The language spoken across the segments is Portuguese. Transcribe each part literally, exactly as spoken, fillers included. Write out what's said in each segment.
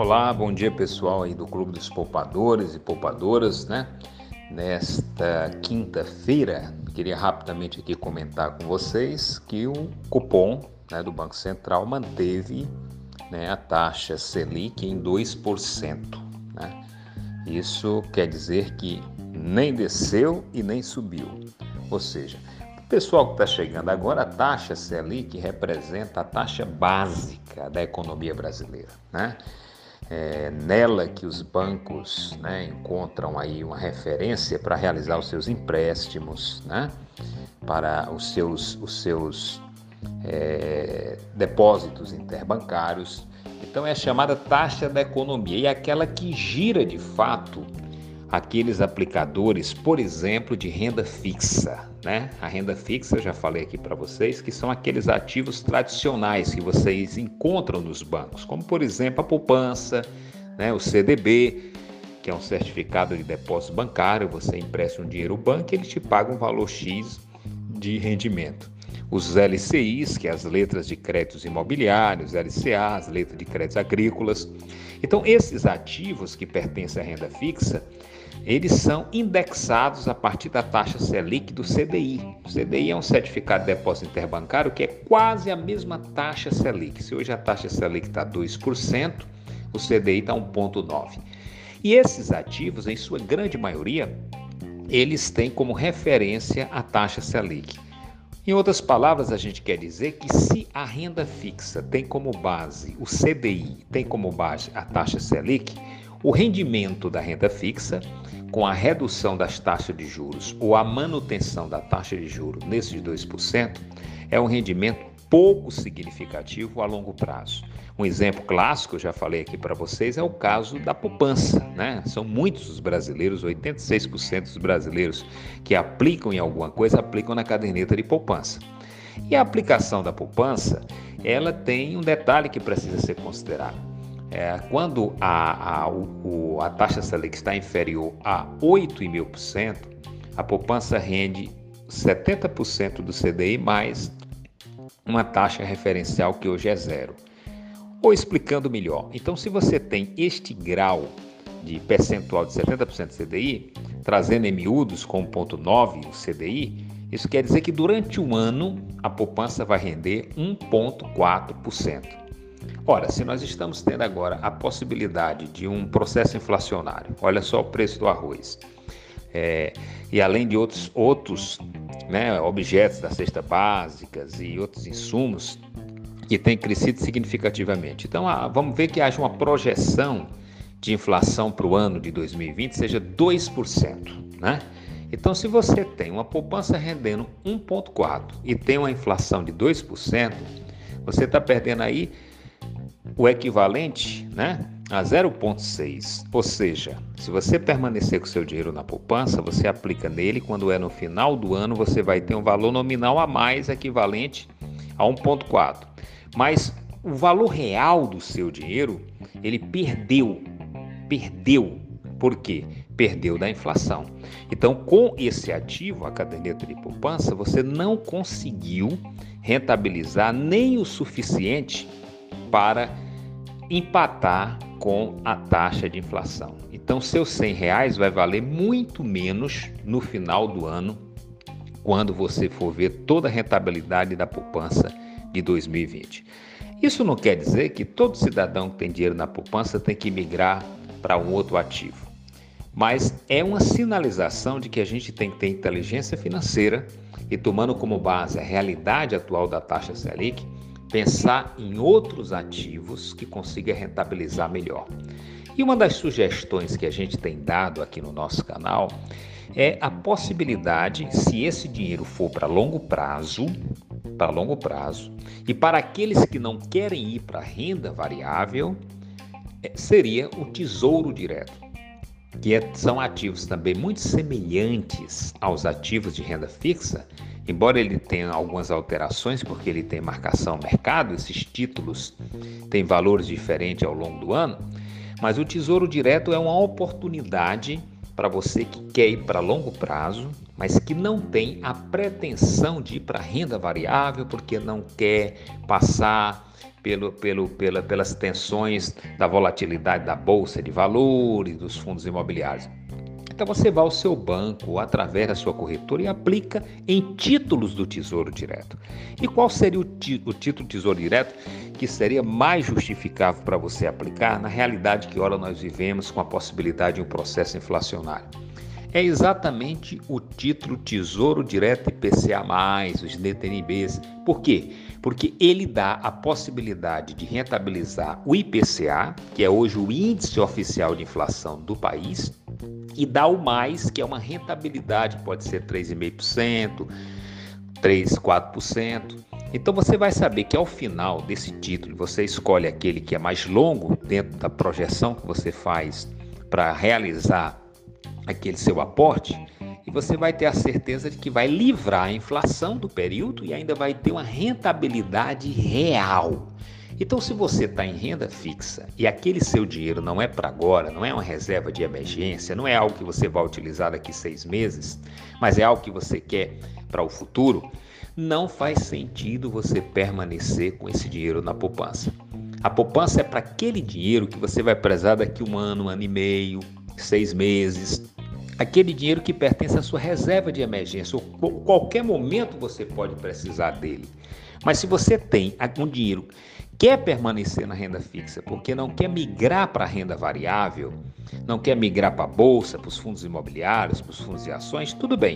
Olá, bom dia pessoal aí do Clube dos Poupadores e Poupadoras, né? Nesta quinta-feira, queria rapidamente aqui comentar com vocês que o cupom, né, do Banco Central manteve, né, a taxa Selic em dois por cento, né? Isso quer dizer que nem desceu e nem subiu, ou seja, o pessoal que está chegando agora, a taxa Selic representa a taxa básica da economia brasileira, né? É nela que os bancos, né, encontram aí uma referência para realizar os seus empréstimos, né, para os seus, os seus é, depósitos interbancários. Então é a chamada taxa da economia e é aquela que gira de fato aqueles aplicadores, por exemplo, de renda fixa, né? A renda fixa, já falei aqui para vocês, que são aqueles ativos tradicionais que vocês encontram nos bancos, como por exemplo a poupança, né? O C D B, que é um certificado de depósito bancário, você empresta um dinheiro ao banco e ele te paga um valor X de rendimento. Os L C Is, que é as letras de créditos imobiliários, L C A, as letras de créditos agrícolas. Então, esses ativos que pertencem à renda fixa, eles são indexados a partir da taxa Selic do C D I. O C D I é um certificado de depósito interbancário que é quase a mesma taxa Selic. Se hoje a taxa Selic está dois por cento, o C D I está um vírgula nove por cento. E esses ativos, em sua grande maioria, eles têm como referência a taxa Selic. Em outras palavras, a gente quer dizer que se a renda fixa tem como base o C D I, tem como base a taxa Selic, o rendimento da renda fixa, com a redução das taxas de juros ou a manutenção da taxa de juros nesses dois por cento, é um rendimento pouco significativo a longo prazo. Um exemplo clássico, eu já falei aqui para vocês, é o caso da poupança, né? São muitos os brasileiros, oitenta e seis por cento dos brasileiros que aplicam em alguma coisa, aplicam na caderneta de poupança. E a aplicação da poupança, ela tem um detalhe que precisa ser considerado. É, quando a, a, o, a taxa Selic está inferior a oito vírgula cinco por cento, a poupança rende setenta por cento do C D I mais uma taxa referencial que hoje é zero. Ou explicando melhor, então se você tem este grau de percentual de setenta por cento do C D I, trazendo em miúdos com um vírgula nove por cento o C D I, isso quer dizer que durante um ano a poupança vai render um vírgula quatro por cento. Ora, se nós estamos tendo agora a possibilidade de um processo inflacionário, olha só o preço do arroz, é, e além de outros, outros né, objetos da cesta básicas e outros insumos que têm crescido significativamente. Então, ah, vamos ver que haja uma projeção de inflação para o ano de dois mil e vinte seja dois por cento, né? Então, se você tem uma poupança rendendo um vírgula quatro por cento e tem uma inflação de dois por cento, você está perdendo aí o equivalente, né, a zero vírgula seis. Ou seja, se você permanecer com o seu dinheiro na poupança, você aplica nele, quando é no final do ano, você vai ter um valor nominal a mais equivalente a um vírgula quatro. Mas o valor real do seu dinheiro, ele perdeu. Perdeu. Por quê? Perdeu da inflação. Então, com esse ativo, a caderneta de poupança, você não conseguiu rentabilizar nem o suficiente para empatar com a taxa de inflação. Então, seus cem reais vai valer muito menos no final do ano, quando você for ver toda a rentabilidade da poupança de dois mil e vinte. Isso não quer dizer que todo cidadão que tem dinheiro na poupança tem que migrar para um outro ativo, mas é uma sinalização de que a gente tem que ter inteligência financeira e, tomando como base a realidade atual da taxa Selic, pensar em outros ativos que consiga rentabilizar melhor. E uma das sugestões que a gente tem dado aqui no nosso canal é a possibilidade, se esse dinheiro for para longo prazo, para longo prazo, e para aqueles que não querem ir para a renda variável, seria o Tesouro Direto, que é, são ativos também muito semelhantes aos ativos de renda fixa, embora ele tenha algumas alterações, porque ele tem marcação no mercado, esses títulos têm valores diferentes ao longo do ano, mas o Tesouro Direto é uma oportunidade para você que quer ir para longo prazo, mas que não tem a pretensão de ir para renda variável, porque não quer passar pelo, pelo, pela, pelas tensões da volatilidade da bolsa de valores, dos fundos imobiliários. Então você vai ao seu banco, através da sua corretora, e aplica em títulos do Tesouro Direto. E qual seria o, tí- o título Tesouro Direto que seria mais justificável para você aplicar na realidade que ora nós vivemos com a possibilidade de um processo inflacionário? É exatamente o título Tesouro Direto I P C A mais, os D T N Bs. Por quê? Porque ele dá a possibilidade de rentabilizar o I P C A, que é hoje o índice oficial de inflação do país, e dá o mais, que é uma rentabilidade, pode ser três vírgula cinco por cento, três, quatro por cento. Então você vai saber que ao final desse título, você escolhe aquele que é mais longo dentro da projeção que você faz para realizar aquele seu aporte, e você vai ter a certeza de que vai livrar a inflação do período e ainda vai ter uma rentabilidade real. Então, se você está em renda fixa e aquele seu dinheiro não é para agora, não é uma reserva de emergência, não é algo que você vai utilizar daqui seis meses, mas é algo que você quer para o futuro, não faz sentido você permanecer com esse dinheiro na poupança. A poupança é para aquele dinheiro que você vai precisar daqui um ano, um ano e meio, seis meses, aquele dinheiro que pertence à sua reserva de emergência, ou qualquer momento você pode precisar dele. Mas se você tem um dinheiro, quer permanecer na renda fixa, porque não quer migrar para a renda variável, não quer migrar para a bolsa, para os fundos imobiliários, para os fundos de ações, tudo bem.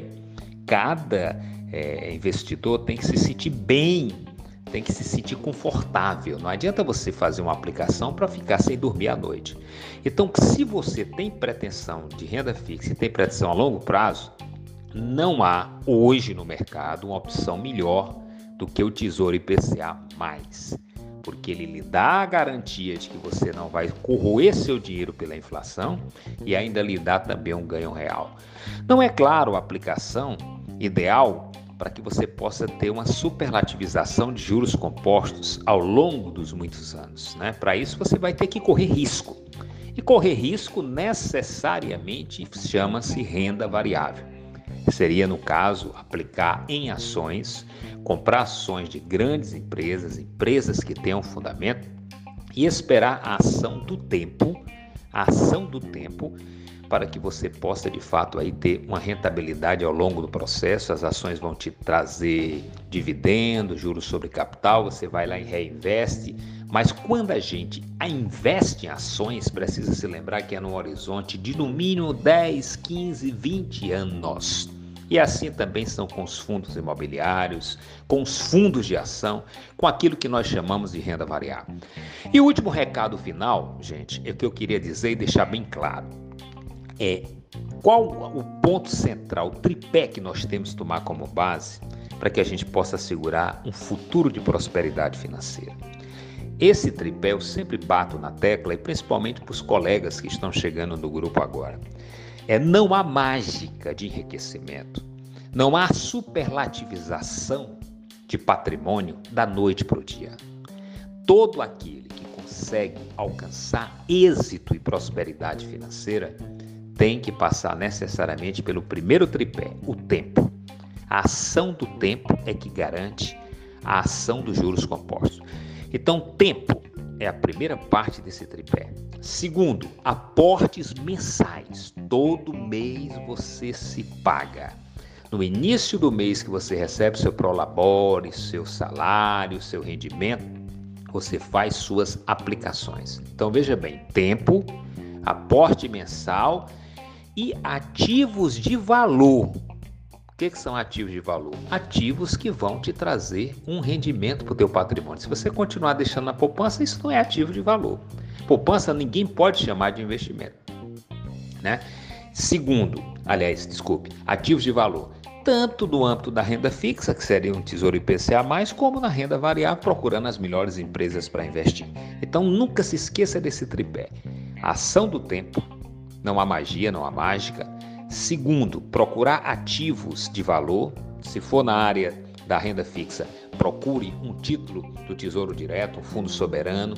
Cada é, investidor tem que se sentir bem, tem que se sentir confortável. Não adianta você fazer uma aplicação para ficar sem dormir à noite. Então, se você tem pretensão de renda fixa e tem pretensão a longo prazo, não há hoje no mercado uma opção melhor do que o Tesouro I P C A mais, porque ele lhe dá a garantia de que você não vai corroer seu dinheiro pela inflação e ainda lhe dá também um ganho real. Não é claro a aplicação ideal para que você possa ter uma superlativização de juros compostos ao longo dos muitos anos, né? Para isso você vai ter que correr risco. E correr risco necessariamente chama-se renda variável. Seria, no caso, aplicar em ações, comprar ações de grandes empresas, empresas que tenham fundamento, e esperar a ação do tempo, a ação do tempo, para que você possa, de fato, aí ter uma rentabilidade ao longo do processo. As ações vão te trazer dividendos, juros sobre capital, você vai lá e reinveste. Mas quando a gente investe em ações, precisa se lembrar que é num horizonte de no mínimo dez, quinze, vinte anos. E assim também são com os fundos imobiliários, com os fundos de ação, com aquilo que nós chamamos de renda variável. E o último recado final, gente, é o que eu queria dizer e deixar bem claro. É qual o ponto central, o tripé que nós temos que tomar como base para que a gente possa assegurar um futuro de prosperidade financeira. Esse tripé eu sempre bato na tecla, e principalmente para os colegas que estão chegando no grupo agora. É, não há mágica de enriquecimento, não há superlativização de patrimônio da noite para o dia. Todo aquele que consegue alcançar êxito e prosperidade financeira tem que passar necessariamente pelo primeiro tripé, o tempo. A ação do tempo é que garante a ação dos juros compostos. Então, tempo é a primeira parte desse tripé. Segundo, aportes mensais. Todo mês você se paga. No início do mês que você recebe seu prolabore, seu salário, seu rendimento, você faz suas aplicações. Então, veja bem, tempo, aporte mensal e ativos de valor. O que, que são ativos de valor? Ativos que vão te trazer um rendimento para o teu patrimônio. Se você continuar deixando na poupança, isso não é ativo de valor. Poupança ninguém pode chamar de investimento, né? Segundo, aliás, desculpe, ativos de valor, tanto no âmbito da renda fixa, que seria um tesouro I P C A mais, como na renda variável, procurando as melhores empresas para investir. Então, nunca se esqueça desse tripé. A ação do tempo, não há magia, não há mágica. Segundo, procurar ativos de valor. Se for na área da renda fixa, procure um título do Tesouro Direto, um fundo soberano.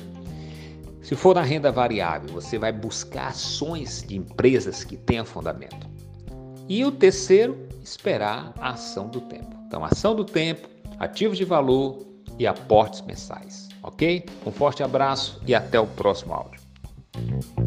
Se for na renda variável, você vai buscar ações de empresas que tenham fundamento. E o terceiro, esperar a ação do tempo. Então, ação do tempo, ativos de valor e aportes mensais, ok? Um forte abraço e até o próximo áudio.